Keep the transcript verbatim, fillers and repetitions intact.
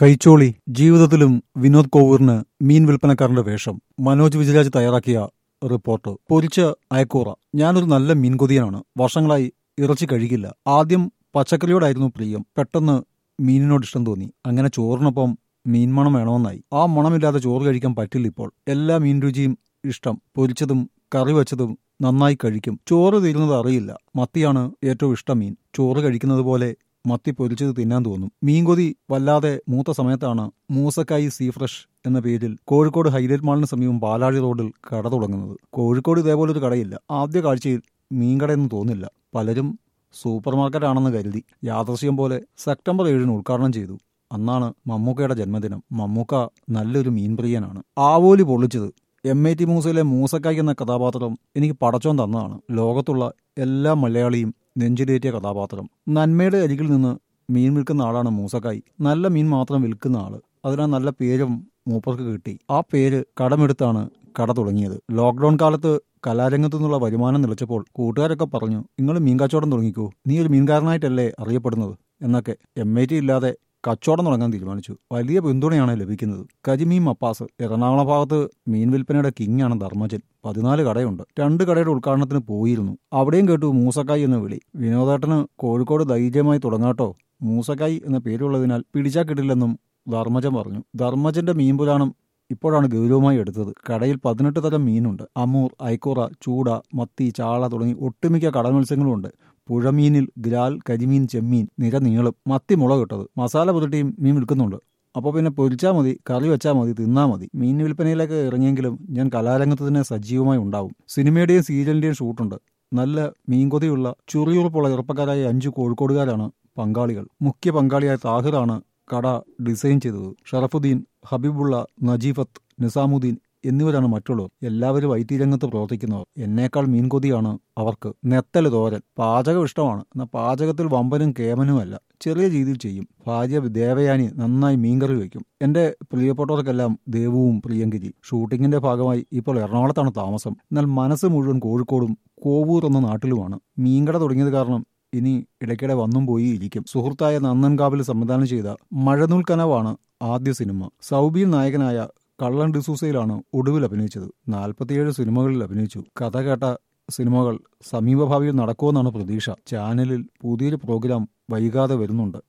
കൈച്ചോളി ജീവിതത്തിലും വിനോദ് കോവൂറിന് മീൻ വിൽപ്പനക്കാരന്റെ വേഷം. മനോജ് വിജയരാജ് തയ്യാറാക്കിയ റിപ്പോർട്ട്. പൊരിച്ച അയക്കൂറ. ഞാനൊരു നല്ല മീൻ കൊതിയനാണ്. വർഷങ്ങളായി ഇറച്ചി കഴിക്കില്ല. ആദ്യം പച്ചക്കറിയോടായിരുന്നു പ്രിയം. പെട്ടെന്ന് മീനിനോട് ഇഷ്ടം തോന്നി. അങ്ങനെ ചോറിനൊപ്പം മീൻ മണം വേണമെന്നായി. ആ മണമില്ലാതെ ചോറ് കഴിക്കാൻ പറ്റില്ല ഇപ്പോൾ. എല്ലാ മീൻ രുചിയും ഇഷ്ടം. പൊരിച്ചതും കറി വെച്ചതും നന്നായി കഴിക്കും. ചോറ് തീരുന്നത് അറിയില്ല. മത്തിയാണ് ഏറ്റവും ഇഷ്ടം മീൻ. ചോറ് കഴിക്കുന്നത് പോലെ മത്തി പൊരിച്ചത് തിന്നാൻ തോന്നും. മീൻകൊതി വല്ലാതെ മൂത്ത സമയത്താണ് മൂസക്കായി സീ ഫ്രഷ് എന്ന പേരിൽ കോഴിക്കോട് ഹൈലൈറ്റ് മാളിന് സമീപം പാലാഴി റോഡിൽ കട തുടങ്ങുന്നത്. കോഴിക്കോട് ഇതേപോലൊരു കടയില്ല. ആദ്യ കാഴ്ചയിൽ മീൻകടയെന്ന് തോന്നില്ല. പലരും സൂപ്പർ മാർക്കറ്റാണെന്ന് കരുതി. യാദൃശ്യം പോലെ സെപ്റ്റംബർ ഏഴിന് ഉദ്ഘാടനം ചെയ്തു. അന്നാണ് മമ്മൂക്കയുടെ ജന്മദിനം. മമ്മൂക്ക നല്ലൊരു മീൻപ്രിയനാണ്. ആവോലി പൊള്ളിച്ചത്. എം ഐ ടി മൂസയിലെ മൂസക്കായ് എന്ന കഥാപാത്രം എനിക്ക് പടച്ചോൻ തന്നതാണ്. ലോകത്തുള്ള എല്ലാ മലയാളിയും നെഞ്ചിലേറ്റിയ കഥാപാത്രം. നന്മയുടെ അരികിൽ നിന്ന് മീൻ വിൽക്കുന്ന ആളാണ് മൂസക്കായ്. നല്ല മീൻ മാത്രം വിൽക്കുന്ന ആള്. അതിനാൽ നല്ല പേരും മൂപ്പർക്ക് കിട്ടി. ആ പേര് കടമെടുത്താണ് കട തുടങ്ങിയത്. ലോക്ക്ഡൌൺ കാലത്ത് കലാരംഗത്തു നിന്നുള്ള വരുമാനം നിലച്ചപ്പോൾ കൂട്ടുകാരൊക്കെ പറഞ്ഞു, നിങ്ങൾ മീൻ കച്ചവടം തുടങ്ങിക്കൂ, നീ ഒരു മീൻകാരനായിട്ടല്ലേ അറിയപ്പെടുന്നത് എന്നൊക്കെ. എം ഐ ടി ഇല്ലാതെ കച്ചവടം തുടങ്ങാൻ തീരുമാനിച്ചു. വലിയ പിന്തുണയാണ് ലഭിക്കുന്നത്. കരിമീൻ മപ്പാസ്. എറണാകുളം ഭാഗത്ത് മീൻ വിൽപ്പനയുടെ കിങ്ങാണ് ധർമ്മജൻ. പതിനാല് കടയുണ്ട്. രണ്ട് കടയുടെ ഉദ്ഘാടനത്തിന് പോയിരുന്നു. അവിടെയും കേട്ടു മൂസക്കായ് എന്ന വിളി. വിനോദേട്ടന് കോഴിക്കോട് ധൈര്യമായി തുടങ്ങാട്ടോ, മൂസക്കായ് എന്ന പേരുള്ളതിനാൽ പിടിച്ചാൽ കിട്ടില്ലെന്നും ധർമ്മജൻ പറഞ്ഞു. ധർമ്മജന്റെ മീൻ പുരാണം ഇപ്പോഴാണ് ഗൗരവമായി എടുത്തത്. കടയിൽ പതിനെട്ട് തരം മീനുണ്ട്. അമൂർ, ഐക്കൂറ, ചൂട, മത്തി, ചാള തുടങ്ങി ഒട്ടുമിക്ക കടൽ മത്സ്യങ്ങളുമുണ്ട്. പുഴമീനിൽ ഗ്രാൽ, കരിമീൻ, ചെമ്മീൻ നിര നീളും. മത്തി മുളകിട്ടത്. മസാല പുരട്ടിയും മീൻ വിൽക്കുന്നുണ്ട്. അപ്പോൾ പിന്നെ പൊരിച്ചാൽ മതി, കറി വെച്ചാൽ മതി, തിന്നാൽ മതി. മീൻ വിൽപ്പനയിലേക്ക് ഇറങ്ങിയെങ്കിലും ഞാൻ കലാരംഗത്ത് തന്നെ സജീവമായി ഉണ്ടാവും. സിനിമയുടെയും സീരിയലിന്റെയും ഷൂട്ടുണ്ട്. നല്ല മീൻകൊതിയുള്ള ചുറിയുറപ്പുള്ള ചെറുപ്പക്കാരായ അഞ്ച് കോഴിക്കോടുകാരാണ് പങ്കാളികൾ. മുഖ്യ പങ്കാളിയായ താഹിറാണ് കട ഡിസൈൻ ചെയ്തത്. ഷറഫുദ്ദീൻ, ഹബീബുള്ള, നജീഫത്ത്, നിസാമുദ്ദീൻ എന്നിവരാണ് മറ്റുള്ളവർ. എല്ലാവരും ഐ ടി രംഗത്ത് പ്രവർത്തിക്കുന്നവർ. എന്നേക്കാൾ മീൻകൊതിയാണ് അവർക്ക്. നെത്തല് തോരൻ. പാചകം ഇഷ്ടമാണ്. എന്നാൽ പാചകത്തിൽ വമ്പനും കേമനുമല്ല. ചെറിയ രീതിയിൽ ചെയ്യും. ഭാര്യ ദേവയാനി നന്നായി മീൻകറി വയ്ക്കും. എന്റെ പ്രിയപ്പെട്ടവർക്കെല്ലാം ദേവുവും പ്രിയങ്കരി. ഷൂട്ടിങ്ങിന്റെ ഭാഗമായി ഇപ്പോൾ എറണാകുളത്താണ് താമസം. എന്നാൽ മനസ്സ് മുഴുവൻ കോഴിക്കോടും കോവൂർ എന്ന നാട്ടിലുമാണ്. മീൻകട തുടങ്ങിയത് കാരണം ഇനി ഇടയ്ക്കിടെ വന്നും പോയി ഇരിക്കും. സുഹൃത്തായ നന്ദൻകാവിൽ സംവിധാനം ചെയ്ത മഴനൂൽ കനവാണ് ആദ്യ സിനിമ. സൗബീൻ നായകനായ കള്ളൻ ഡിസൂസയിലാണ് ഒടുവിൽ അഭിനയിച്ചത്. നാൽപ്പത്തിയേഴ് സിനിമകളിൽ അഭിനയിച്ചു. കഥ കേട്ട സിനിമകൾ സമീപഭാവിയിൽ നടക്കുമെന്നാണ് പ്രതീക്ഷ. ചാനലിൽ പുതിയൊരു പ്രോഗ്രാം വൈകാതെ വരുന്നുണ്ട്.